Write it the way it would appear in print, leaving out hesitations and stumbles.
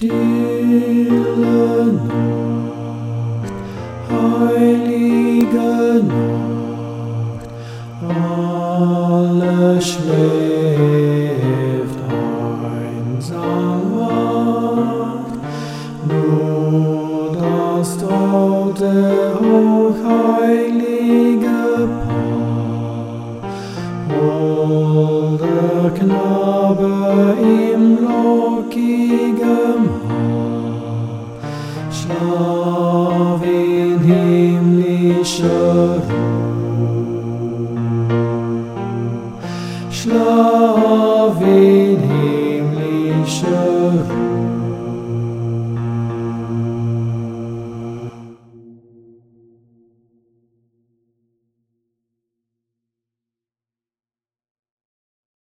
Stille Nacht, heilige Nacht, alles schläft einsam wacht, nur das traute, hochheilige Paar, holder Knabe im lockigem Haar, schlaf in himmlischer Ruhe.